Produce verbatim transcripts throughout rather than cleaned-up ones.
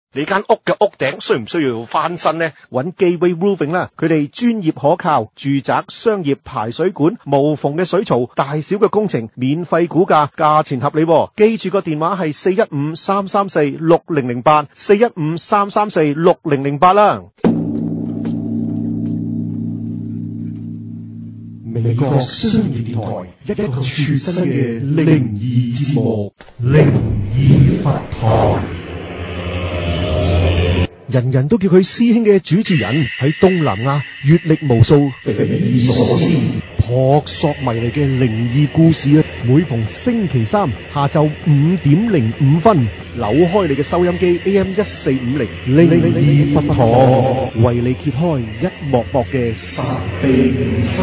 你間屋嘅屋頂需唔需要翻新呢？揾 Gateway Roofing 啦，佢哋專業可靠，住宅、商業排水管、無縫嘅水槽，大小嘅工程免費估價，價錢合理喎。記住個電話係四一五三三四六零零八，四一五三三四六零零八啦。美國商業電台，一個全新嘅靈異節目《靈異佛堂》。人人都叫佢師兄嘅主持人，喺東南亞閱歷無數，匪夷所思、撲朔迷離嘅靈異故事啊！每逢星期三下晝五點零五分，扭開你嘅收音機 A M 一四五零，靈異佛堂為你揭開一幕幕嘅神秘沙。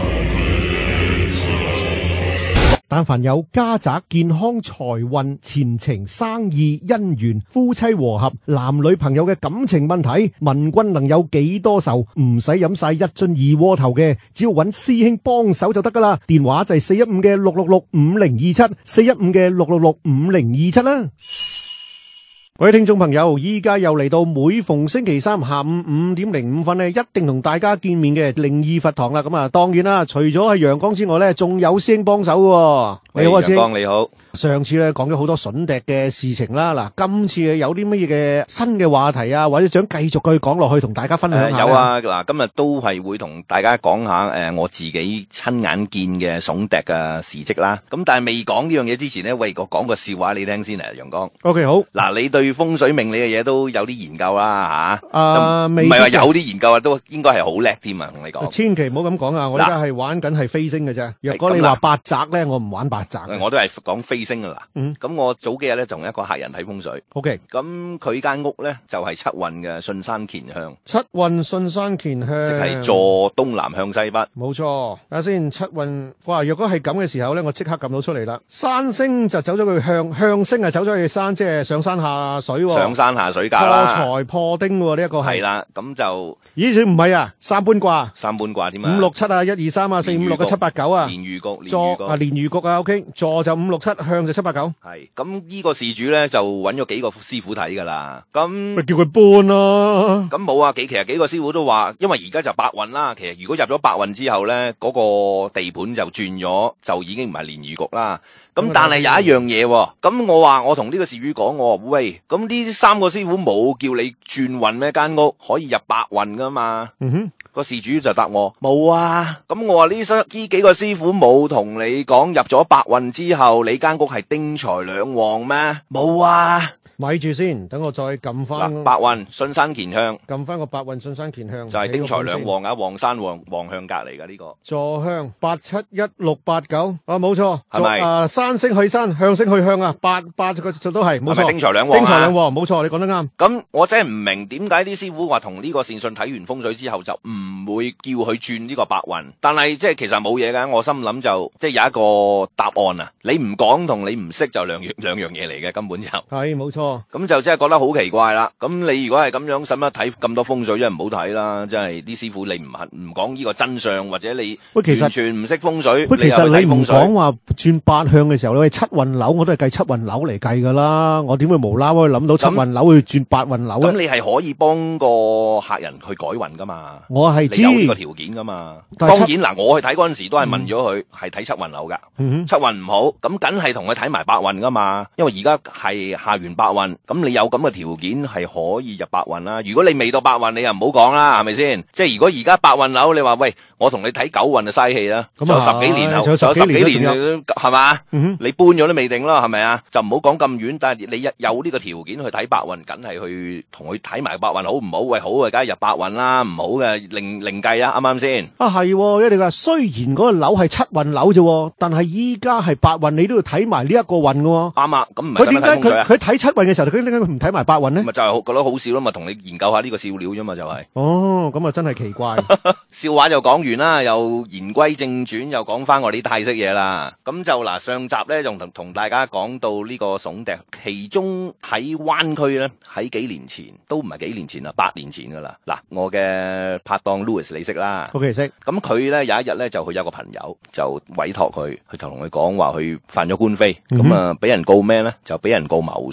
但凡有家宅、健康、財運、前程、生意、姻緣、夫妻和合、男女朋友嘅感情問題，問君能有幾多愁？唔使飲晒一樽二鍋頭嘅，只要揾師兄幫手就得噶啦。電話就係四一五嘅六六六五零二七，四一五嘅六六六五零二七啦。各位聽眾朋友，依家又嚟到每逢星期三下午五點零五分呢，一定同大家見面嘅靈異佛堂啦。咁啊，當然啦，除咗係陽光之外呢，仲有師兄幫手嘅。你好啊，師兄。 你好。 上次咧講咗好多筍笛嘅事情啦，嗱，今次有啲乜嘢嘅新嘅話題啊，或者想繼續去講落去，同大家分享下、 呃。有啊，嗱，今日都係會同大家講下誒、呃，我自己親眼見嘅筍笛嘅事跡啦。咁但係未講呢樣嘢之前呢，喂，我講個笑話你聽先啊，陽光。 O K， 好。 嗱，你對風水命理嘅嘢都有啲研究啦，吓、 啊。啊， 唔係話有啲研究啊，都應該係好叻添啊，同你講。 千祈唔好咁講啊！我而家係玩緊係飛星嘅啫。若果你話八宅咧，我唔玩八宅。 我都係講飛星噶啦。 嗯。 咁我早幾日咧，同一個客人睇風水。 O K， 咁佢間屋咧就係、是、七運嘅順山乾向。 七運順山乾向， 即係坐東南向西北。冇錯。睇下先，七運，哇！若果係咁嘅時候咧，我即刻撳到出嚟啦。山星就走咗去向，向星啊走咗去山，即係上山下水、哦。上山下水架啦。 破財破丁喎，呢一個係。 係啦，咁就咦？唔係啊，三般卦。 三般卦點啊？ 五六七啊，一二三啊，四五六嘅七八九啊。 連魚局， 坐啊，連魚局啊 ，O K。坐就五六七，向就七八九。 係，咁呢個事主咧就揾咗幾個師傅睇噶啦，咁咪叫佢搬咯。 咁冇啊，幾其實幾個師傅都話，因為而家就八運啦，其實如果入咗八運之後咧，嗰、那個地盤就轉咗，就已經唔係連魚局啦。咁但係有一樣嘢，咁我話我同呢個事主講，我話喂，咁呢三個師傅冇叫你轉運咩？間屋可以入八運噶嘛？嗯哼。個事主就答我冇啊，咁我話呢呢幾個師傅冇同你講入咗八運之後，你間屋係丁財兩旺咩？冇啊。 咪住先，等我再撳翻。 八運順山乾向， 撳翻個八運順山乾向， 就係、是、丁財兩旺啊，旺山旺旺向隔嚟噶呢個。坐向八七一六八九啊，冇錯， 係咪？ 啊，山星去山，向星去向啊，八八個就都係冇錯。 係咪丁財兩旺啊？ 丁財兩旺，冇錯，你講得啱。 咁我真係唔明點解啲師傅話同呢個善信睇完風水之後就唔會叫佢轉呢個八運，但係即係其實冇嘢噶。我心諗就即係有一個答案啊，你唔講同你唔識就兩樣兩樣嘢嚟嘅，根本就係冇錯。 咁就即係覺得好奇怪啦。咁你如果係咁樣，使乜睇咁多風水？真係唔好睇啦。即係啲師傅你唔唔講呢個真相，或者你完全唔識風水。 喂，其實你唔講話轉八向嘅時候，你七運樓我都係計七運樓嚟計噶啦。我點會無啦啦諗到七運樓去轉八運樓咧？ 咁你係可以幫個客人去改運噶嘛？ 我係知你有呢個條件噶嘛？當然嗱，我去睇嗰陣時都係問咗佢係睇七運樓噶。嗯、七運唔好，咁梗係同佢睇埋八運噶嘛？因為而家係下完八運，咁你有咁嘅條件係可以入八運啦。如果你未到八運，你又唔好講啦，係咪先？即係如果而家八運樓，你話喂，我同你睇九運就嘥氣啦。仲有十幾年後，仲有十幾年係嘛？你搬咗都未定啦，係咪啊？就唔好講咁遠，但係你有呢個條件去睇八運，梗係去同佢睇埋八運好唔好？喂，好啊，梗係入八運啦，唔好嘅另另計啊，啱唔啱先？ 啊係，因為你話雖然嗰個樓係七運樓啫，但係依家係八運，你都要睇埋呢一個運嘅。 啱啊，咁唔係佢點解佢佢睇七運嘅時候，佢點解佢唔睇埋八運呢？ 咪就係覺得好笑咯，咪同你研究下呢個笑料啫嘛，就係。 哦，咁啊真係奇怪。 笑話又講完啦，又言歸正傳，又講翻我啲泰式嘢啦。咁就嗱，上集咧仲同同大家講到呢個聳笛，其中喺灣區咧，喺幾年前都唔係幾年前啦，八年前噶啦。嗱，我嘅拍檔 Louis 你識啦 ，OK 識。 咁佢咧有一日咧就佢有個朋友就委託佢，佢就同佢講話佢犯咗官非，咁啊俾人告咩咧？就俾人告謀殺。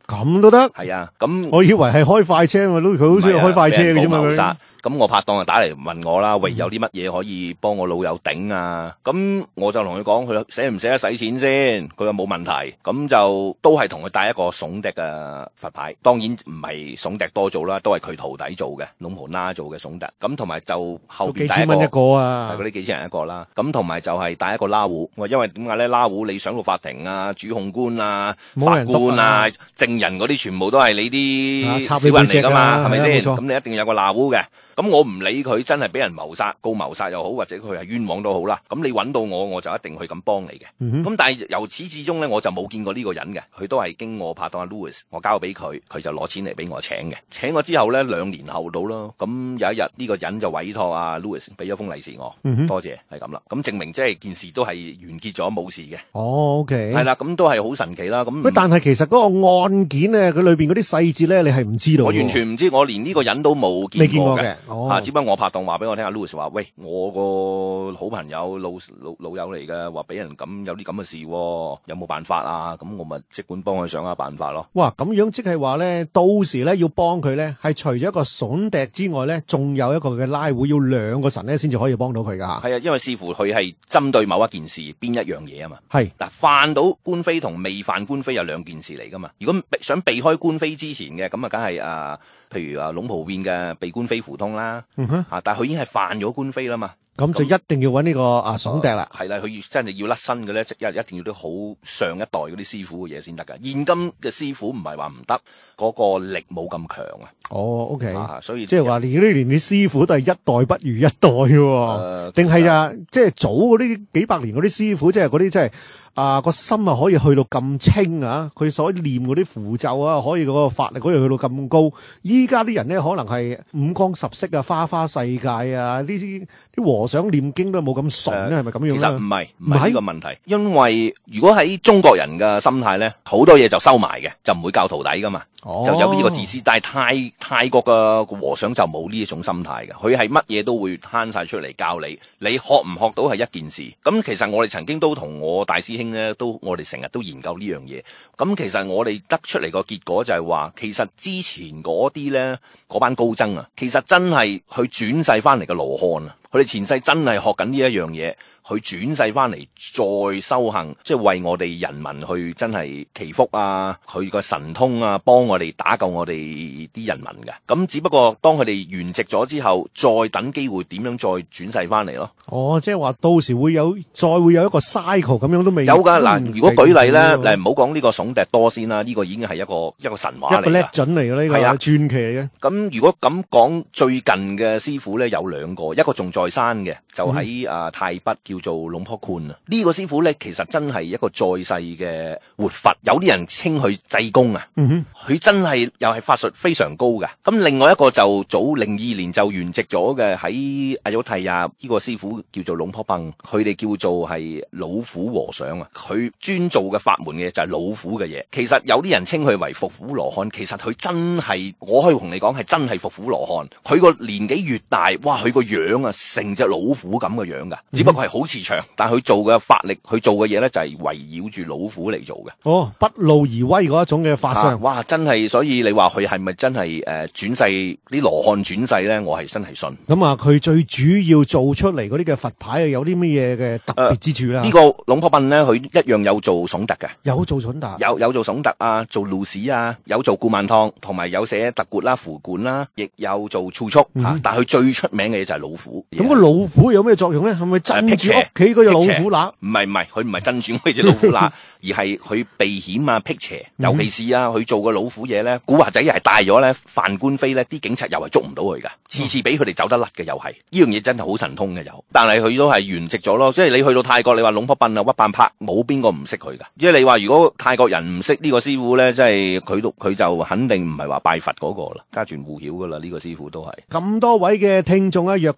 咁都得？ 係啊，咁我以為係開快車，我都佢好似開快車嘅啫嘛佢。 咁我拍檔就打嚟問我啦，喂，有啲乜嘢可以幫我老友頂啊？咁我就同佢講，佢捨唔捨得使錢先？佢話冇問題，咁就都係同佢帶一個聳笛嘅佛牌，當然唔係聳笛多做啦，都係佢徒弟做嘅，龍婆拉做嘅聳笛。咁同埋就後邊帶一個，幾千蚊一個啊，係嗰啲幾千人一個啦。咁同埋就係帶一個拉壺，因為點解咧？拉壺你上到法庭啊、主控官啊、法官啊、證人嗰啲，全部都係你啲小人嚟噶嘛，係咪先？咁你一定要有個拉壺嘅。咁我唔理佢真係俾人謀殺、告謀殺又好，或者佢係冤枉都好啦。咁你揾到我，我就一定去咁幫你嘅。咁、嗯、但係由始至終咧，我就冇見過呢個人嘅。佢都係經我拍檔阿 Louis，我交俾佢，佢就攞錢嚟俾我請嘅。請我之後咧，兩年後到咯。咁有一日呢、呢個人就委託阿 Louis 俾咗封利是我，嗯、多謝係咁啦。咁證明即係件事都係完結咗，冇事嘅。 哦 OK，係啦，咁都係好神奇啦。咁但係其實嗰個案件咧，佢裏邊嗰啲細節咧，你係唔知道。 我完全唔知，我連呢個人都冇見過嘅。 哦、 啊，只不過我拍檔話俾我聽，阿 Louis 話：喂，我個好朋友老老老友嚟嘅，話俾人咁有啲咁嘅事，有冇辦法啊？咁我咪即管幫佢想下辦法咯。 哇，咁樣即係話咧，到時咧要幫佢咧，係除咗一個聳笛之外咧，仲有一個嘅拉壺，要兩個神咧先至可以幫到佢噶。 係啊，因為視乎佢係針對某一件事邊一樣嘢啊嘛。係嗱，犯到官非同未犯官非有兩件事嚟噶嘛。如果想避開官非之前嘅，咁啊，梗係啊，譬如啊，龍袍變嘅被官非符通啦。嗯哼，啊，但係佢已經係犯咗官非啦嘛。咁就一定要揾呢個啊聳笛啦。係啦，佢真係要甩身嘅咧，即係一定要啲好上一代嗰啲師傅嘅嘢先得噶。現今嘅師傅唔係話唔得，嗰個力冇咁強啊。哦 ，OK，啊，所以即係話你呢連啲師傅都係一代不如一代嘅，定係啊？即係早嗰啲幾百年嗰啲師傅，即係嗰啲即係啊個心啊可以去到咁清啊，佢所念嗰啲符咒啊，可以嗰個法力可以去到咁高。依家啲人咧可能係五光十色啊，花花世界啊，呢啲啲和尚念經都冇咁純咧，係咪咁樣？其實唔係唔係呢個問題，因為如果喺中國人嘅心態咧，好多嘢就收埋嘅，就唔會教徒弟噶嘛，哦、就有呢個自私。但係泰泰國嘅和尚就冇呢一種心態嘅，佢係乜嘢都會攤晒出嚟教你，你學唔學到係一件事。咁其實我哋曾經都同我大師兄咧，都我哋成日都研究呢樣嘢。咁其實我哋得出嚟個結果就係話，其實之前嗰啲咧，嗰班高僧啊，其實真係去轉世翻嚟嘅羅漢啊，佢哋前世真係學緊呢一樣嘢。佢轉世翻嚟再修行，即係為我哋人民去真係祈福啊！佢個神通啊，幫我哋打救我哋啲人民嘅。咁只不過當佢哋圓寂咗之後，再等機會點樣再轉世翻嚟咯。哦，即係話到時會有再會有一個 cycle 咁樣都未有㗎嗱。如果舉例咧，誒唔好講呢個聳笛多先啦，呢、這個已經係一個一個神話嚟嘅，一個叻準嚟嘅呢個係啊傳奇嚟嘅。咁如果咁講，最近嘅師傅咧有兩個，一個仲在生嘅，就喺、嗯、啊泰北叫做龍坡坤啊，呢、這個師傅咧其實真係一個在世嘅活佛，有啲人稱佢濟公啊，佢、嗯、真係又係法術非常高嘅。咁另外一個就早零二年就圓寂咗嘅，喺阿尤提亞呢個師傅叫做龍坡崩，佢哋叫做係老虎和尚啊，佢專做嘅法門嘅就係老虎嘅嘢。其實有啲人稱佢為伏虎羅漢，其實佢真係，我可以同你講係真係伏虎羅漢。佢個年紀越大，哇，佢個樣啊成隻老虎咁嘅樣噶，只不過係好慈祥。但係佢做嘅法力，佢做嘅嘢咧就係圍繞住老虎嚟做嘅。哦，不怒而威嗰一種嘅法相、啊。哇，真係，所以你話佢係咪真係誒轉世啲羅漢轉世咧？我係真係信。咁啊，佢最主要做出嚟嗰啲嘅佛牌有啲乜嘢嘅特別之處啦？呃這個、呢個龍婆笨咧，佢一樣有做聳笛嘅，有做聳笛，有有做聳笛啊，做露士啊，有做古曼湯，同埋有寫特缽啦、符管啦，亦有做儲蓄吓。但係佢最出名嘅嘢就係老虎。咁、嗯、個老虎有咩作用咧？係咪鎮住屋企嗰隻老虎乸？唔係唔係，佢唔係鎮住嗰隻老虎乸，而係佢避險啊、辟邪。尤其是啊，佢做嘅老虎嘢咧，古惑仔係大咗咧，犯官非咧，啲警察又係捉唔到佢噶，次次俾佢哋走得甩嘅又係。呢樣嘢真係好神通嘅又。但係佢都係圓寂咗咯，即係你去到泰國，你話龍婆笨啊、屈辦拍，冇邊個唔識佢噶。即係你話如果泰國人唔識呢個師傅咧，即係佢都佢就肯定唔係話拜佛嗰個啦，家傳戶曉噶啦，呢個師傅都係。咁多位嘅聽眾啊，若果你係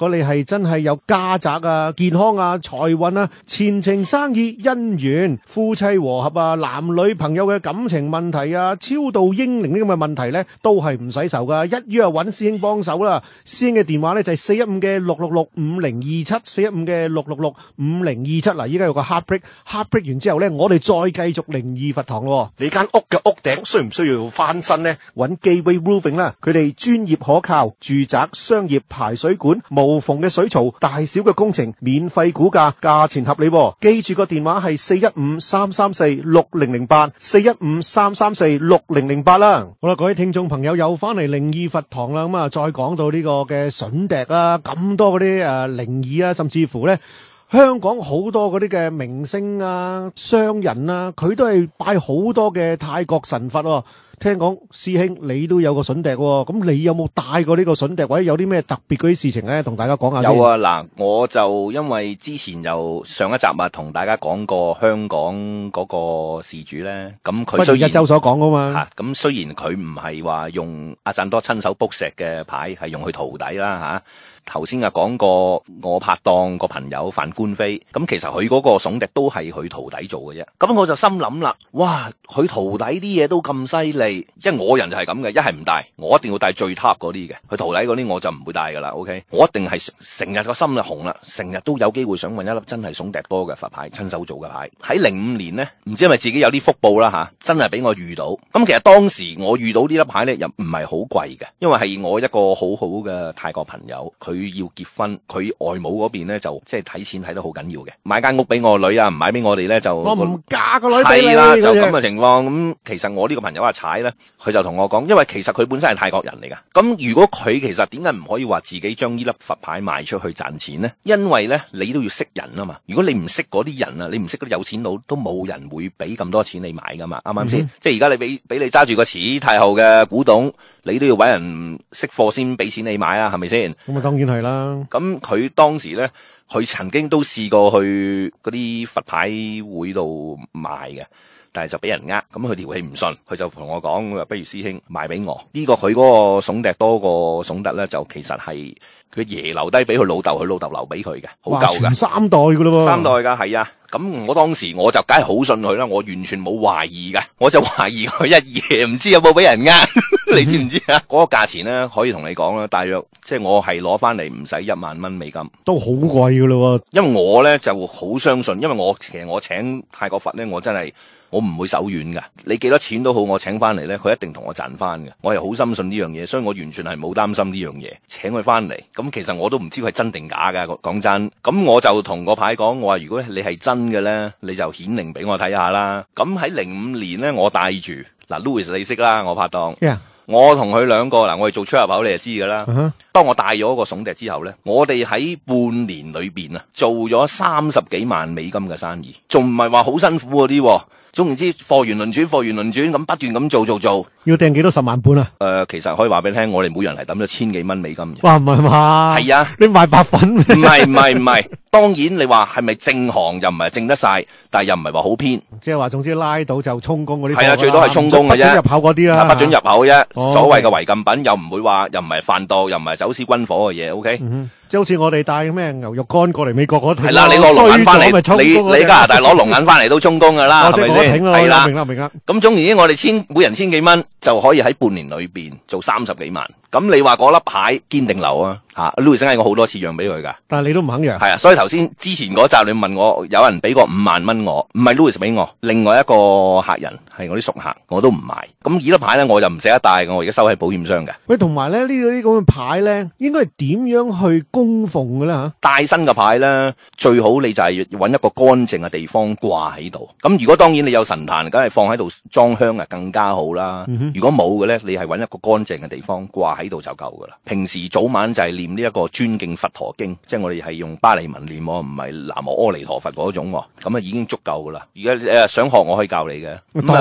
真係有家宅啊、健康啊、財運啊、前程生意、姻緣、夫妻和合啊、男女朋友嘅感情問題啊、超度英靈呢咁嘅問題咧，都係唔使愁噶，一於啊揾師兄幫手啦。師兄嘅電話咧就係四一五嘅六六六五零二七，四一五嘅六六六五零二七。嗱，依家有個 heartbreak，heartbreak 完之後咧，我哋再繼續靈異佛堂咯。你間屋嘅屋頂需唔需要翻新呢？揾 Gateway Roofing 啦，佢哋專業可靠，住宅、商業排水管、無縫嘅水槽，大小嘅工程免費估價，價錢合理喎。記住個電話係四一五三三四六零零八，四一五三三四六零零八啦。好啦，各位聽眾朋友又翻嚟靈異佛堂啦，咁啊再講到呢個嘅筍笛啊，咁多嗰啲誒靈異啊，甚至乎咧。香港好多嗰啲嘅明星啊、商人啊，佢都係拜好多嘅泰國神佛喎。聽講師兄你都有個筍笛喎，咁你有冇帶過呢個筍笛，或者有啲咩特別嗰啲事情咧，同大家講下先。 有啊，嗱，我就因為之前又上一集啊，同大家講過香港嗰個事主咧，咁佢雖然一周所講噶嘛， 吓咁、啊、雖然佢唔係話用阿贊多親手卜石嘅牌，係用佢徒弟啦吓。頭先啊講過我拍檔個朋友范官飛，咁其實佢嗰個筍笛都係佢徒弟做嘅啫。咁我就心諗啦，哇，佢徒弟啲嘢都咁犀利，因為我人就係咁嘅，一係唔帶，我一定要帶最 top 嗰啲嘅。佢徒弟嗰啲我就唔會帶噶啦 ，OK， 我一定係成日個心就紅啦，成日都有機會想搵一粒真係筍笛多嘅佛牌，親手做嘅牌。喺零五年呢，唔知係咪自己有啲福報啦吓，真係俾我遇到。咁其實當時我遇到呢粒牌咧，又唔係好貴嘅，因為係我一個好好嘅泰國朋友。佢要結婚，佢外母嗰邊咧就即係睇錢睇得好緊要嘅，買間屋俾我女啊，唔買俾我哋咧就我唔嫁個女俾你。 係啦，就咁嘅情況。咁其實我呢個朋友阿踩咧，佢就同我講，因為其實佢本身係泰國人嚟噶。咁如果佢其實點解唔可以話自己將呢粒佛牌賣出去賺錢呢？因為咧你都要識人啊嘛。如果你唔識嗰啲人啊，你唔識嗰啲有錢佬，都冇人會俾咁多錢你買噶嘛。啱唔啱先？即係而家你俾俾你揸住個慈太后嘅古董，你都要搵人識貨先俾錢你買啊，係咪先？ 咁啊，當然係啦。 咁佢當時咧，佢曾經都試過去嗰啲佛牌會度賣嘅，但係就俾人呃。咁佢條氣唔順，佢就同我講，佢話不如師兄賣俾我。呢、這個佢嗰個筍笛多過筍笛咧，就其實係佢爺留低俾佢老豆，佢老豆留俾佢嘅，好舊嘅， 全三代噶咯喎， 三代噶係啊。咁我當時我就梗係好信佢啦，我完全冇懷疑嘅，我就懷疑佢一夜唔知有冇俾人呃，你知唔知啊？嗰、那個價錢咧可以同你講啦，大約即係我係攞翻嚟唔使一萬蚊美金， 都好貴噶咯喎。 因為我咧就好相信，因為我其實我請泰國佛咧，我真係我唔會手軟噶，你幾多錢都好，我請翻嚟咧，佢一定同我賺翻嘅，我係好深信呢樣嘢，所以我完全係冇擔心呢樣嘢，請佢翻嚟。咁其實我都唔知佢係真定假噶，講真。咁我就同個牌講，我話如果你係真嘅咧，你就顯靈俾我睇下啦。咁喺零五年咧，我帶住嗱 Louis 你識啦，我拍檔。Yeah. 我同佢兩個嗱，我哋做出入口你就知噶啦。Uh-huh. 當我帶咗個筍笛之後咧，我哋喺半年裏邊啊，做咗三十幾萬美金嘅生意，仲唔係話好辛苦嗰啲。總言之，貨源輪轉，貨源輪轉咁不斷咁做做做， 要掟幾多十萬半啊？誒、 呃，其實可以話俾你聽，我哋每人係抌咗千幾蚊美金嘅。 哇，唔係嘛？ 係啊， 你賣白粉？唔係唔係唔係，當然你話係咪正行又唔係正得晒，但係又唔係話好偏。 即係話，總之拉到就充公嗰啲。 係啊，最多係充公嘅啫，不准入口嗰啲啦， 不准入口啫。 哦、 所謂嘅違禁品又唔會話，又唔係販毒，又唔係走私軍火嘅嘢。O K。 嗯即係好似我哋帶咩牛肉乾過嚟美國嗰條， 係啦，你攞龍眼翻嚟，你你加拿大攞龍眼翻嚟都充公噶啦，係咪先？係啦， 明啦明啦。咁總言之，我哋千每人千幾蚊就可以喺半年裏邊做三十幾萬。咁你話嗰粒牌堅定流啊？吓 Louis 係我好多次讓俾佢噶， 但係你都唔肯讓。 係啊，所以頭先之前嗰集你問我，有人俾過五萬蚊我，唔係 Louis 俾我，另外一個客人係我啲熟客，我都唔買。咁呢粒牌咧，我就唔捨得帶，我而家收喺保險箱嘅。 喂，同埋咧呢個呢咁嘅牌咧，應該係點樣去供奉嘅咧吓？ 帶新嘅牌咧，最好你就係揾一個乾淨嘅地方掛喺度。咁如果當然你有神壇，梗係放喺度裝香啊，更加好啦。嗯、如果冇嘅咧，你係揾一個乾淨嘅地方掛喺度就夠噶啦。平時早晚就係念呢一個尊敬佛陀經，即係我哋係用巴利文念，唔係南無阿彌陀佛嗰種，咁啊已經足夠噶啦。而家誒想學我可以教你嘅。 當然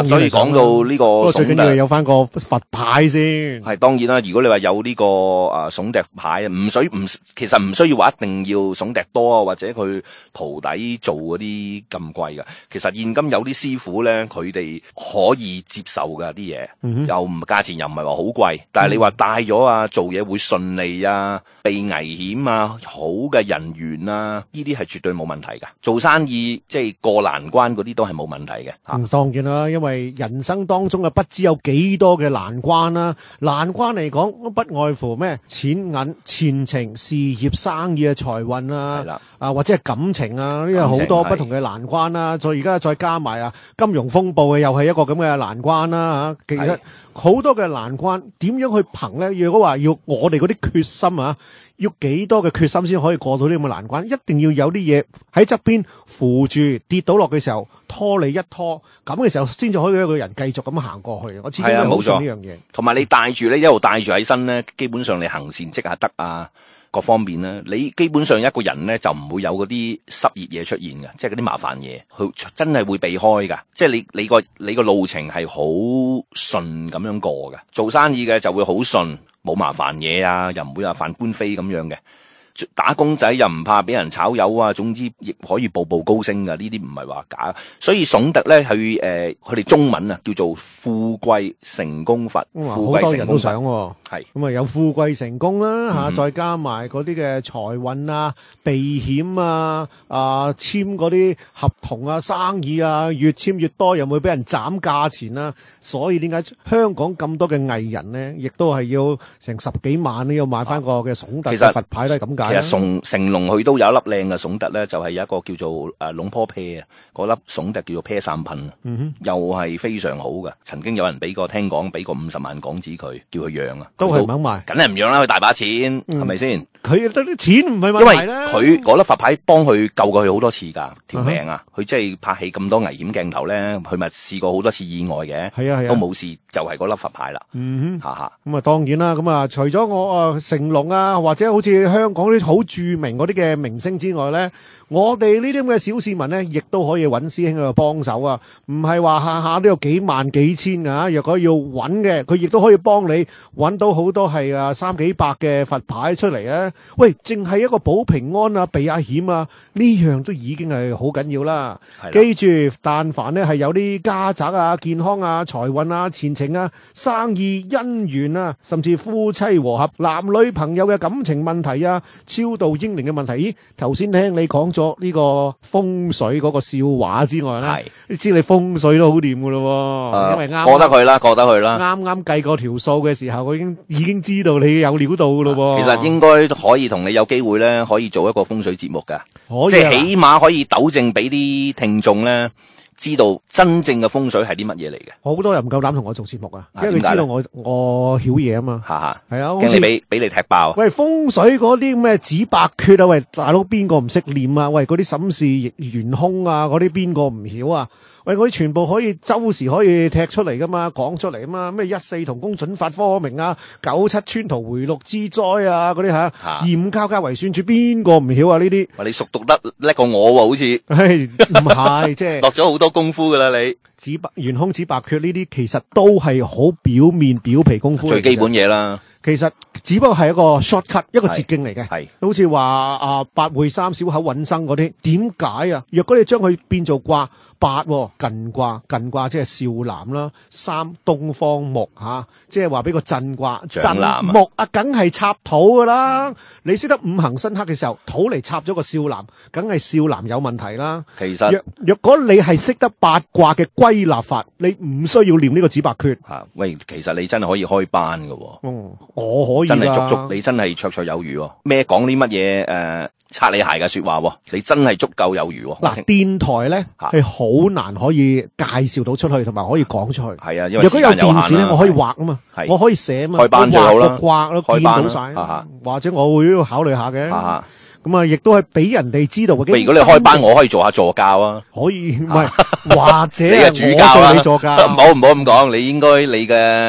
所以講到呢個最緊要有翻個佛牌先。 係當然啦，如果你話有呢、這個啊聳笛牌，唔需唔其實唔需要話一定要聳笛多啊，或者佢徒弟做嗰啲咁貴噶。其實現今有啲師傅咧，佢哋可以接受噶啲嘢，嗯、又唔價錢又唔係話好貴，但係你話帶咗啊，做嘢會順利啊，避危險啊，好嘅人緣啊，呢啲係絕對冇問題噶。做生意即係過難關嗰啲都係冇問題嘅。 嗯，當然啦，因為人生當中啊，不知有幾多嘅難關啦。難關嚟講，不外乎咩錢銀、前程、事業、生意啊、財運啊，係啦，啊或者係感情啊，呢個好多不同嘅難關啦。再而家再加埋啊，金融風暴嘅又係一個咁嘅難關啦吓。其實好多嘅難關，點樣去憑咧？如果話要我哋嗰啲決心啊，要幾多嘅決心先可以過到呢咁嘅難關？一定要有啲嘢喺側邊扶住，跌倒落嘅時候拖你一拖，咁嘅時候先至可以一個人繼續咁行過去。我始終都好信呢樣嘢。同埋你帶住咧，一路帶住喺身咧，基本上你行善積下德啊，各方面咧，你基本上一個人咧就唔會有嗰啲濕熱嘢出現嘅，即係嗰啲麻煩嘢，佢真係會避開噶。即係你你個你個路程係好順咁樣過嘅，做生意嘅就會好順，冇麻煩嘢啊，又唔會話犯官非咁樣嘅。打工仔又唔怕俾人炒魷啊，總之亦可以步步高升噶，呢啲唔係話假。所以聳笛咧，佢誒佢哋中文啊叫做富貴成功佛，富貴成功佛，好多人都想喎。係咁啊，有富貴成功啦吓，再加埋嗰啲嘅財運啊、避險啊、啊簽嗰啲合同啊、生意啊，越簽越多，又會俾人斬價錢啊。所以點解香港咁多嘅藝人咧，亦都係要成十幾萬都要買翻個嘅聳笛嘅佛牌都係咁解。其實成成龍佢都有一粒靚嘅聳笛咧，就係、是、有一個叫做誒龍坡啤啊，嗰粒聳笛叫做啤散噴，嗯哼，又係非常好嘅。曾經有人俾過，聽講俾過五十萬港紙佢，叫佢讓啊，都係唔肯賣，梗係唔讓啦，佢大把錢，係咪先？佢得啲錢唔係問題啦，因為佢嗰粒佛牌幫佢救過佢好多次噶條命啊！佢即係拍戲咁多危險鏡頭咧，佢咪試過好多次意外嘅，係啊係啊，都冇事，就係嗰粒佛牌啦。嗯哼，哈哈。咁啊，當然啦，咁啊，除咗我啊成龍啊，或者好似香港啲好著名嗰啲嘅明星之外咧，我哋呢啲咁嘅小市民咧，亦都可以揾師兄去幫手啊！唔係話下下都有幾萬幾千啊！若果要揾嘅，佢亦都可以幫你揾到好多係啊三幾百嘅佛牌出嚟啊！喂，淨係一個保平安啊、避下險啊，呢樣都已經係好緊要啦。記住，但凡咧係有啲家宅啊、健康啊、財運啊、前程啊、生意姻緣啊，甚至夫妻和合、男女朋友嘅感情問題啊、超度英靈嘅問題，咦，頭先聽你講咗呢個風水嗰個笑話之外咧，你知你風水都好掂噶咯，呃、因為啱過得佢啦，過得佢啦。啱啱計過條數嘅時候，我已經已經知道你有料到噶咯。其實應該可以同你有機會咧，可以做一個風水節目噶，即係起碼可以糾正俾啲聽眾咧，知道真正嘅風水係啲乜嘢嚟嘅。好多人唔夠膽同我做節目啊，因為佢知道我我曉嘢啊嘛。吓吓，係啊，驚你俾俾你踢爆。喂，風水嗰啲咩紫白缺啊？喂，大佬邊個唔識念啊？喂，嗰啲審視玄空啊，嗰啲邊個唔曉啊？喂，嗰啲全部可以周時可以踢出嚟噶嘛，講出嚟啊嘛，咩一四同工準法科明啊，九七穿圖回錄之災啊，嗰啲吓，嚴交加為算處，邊個唔曉啊？呢啲，你熟讀得叻過我喎，好似，唔係，即係落咗好多功夫噶啦，你紫白玄空紫白缺呢啲，其實都係好表面表皮功夫，最基本嘢啦。其實只不過係一個 shortcut， 一個捷徑嚟嘅，係好似話啊八會三小口穩生嗰啲，點解啊？若果你將佢變做卦，八艮卦，艮卦即係少男啦，三東方木吓，即係話俾個震卦，震木啊，梗係插土噶啦。嗯、你識得五行生克嘅時候，土嚟插咗個少男，梗係少男有問題啦。其實若若果你係識得八卦嘅歸納法，你唔需要念呢個紫白缺。吓、啊，喂，其實你真係可以開班噶。嗯，我可以真係足足，你真係綽綽有餘。咩講啲乜嘢誒擦你鞋嘅說話？你真係足夠有餘。嗱，電台咧係好難可以介紹到出去，同埋可以講出去。係啊，因為如果有電視咧，我可以畫啊嘛，我可以寫啊嘛，開班最好啦，掛咯，見到晒，或者我會考慮下嘅。咁啊，亦都係俾人哋知道嘅。如果你開班，我可以做下助教啊。可以，唔係或者你嘅主教啊，你助教。唔好唔好咁講，你應該你嘅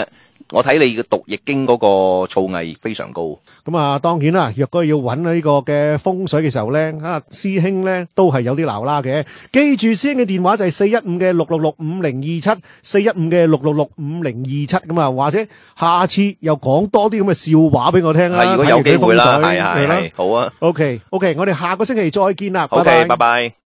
我睇你嘅讀易經嗰個造詣非常高。 咁啊，當然啦，若果要揾呢個嘅風水嘅時候咧，啊師兄咧都係有啲鬧啦嘅。記住師兄嘅電話就係四一五嘅六六六五零二七，四一五嘅六六六五零二七咁啊，或者下次又講多啲咁嘅笑話俾我聽啦。 係，如果有機會啦， 係係係係，好啊。 OK OK，我哋下個星期再見啦，拜 OK， 拜。 拜拜。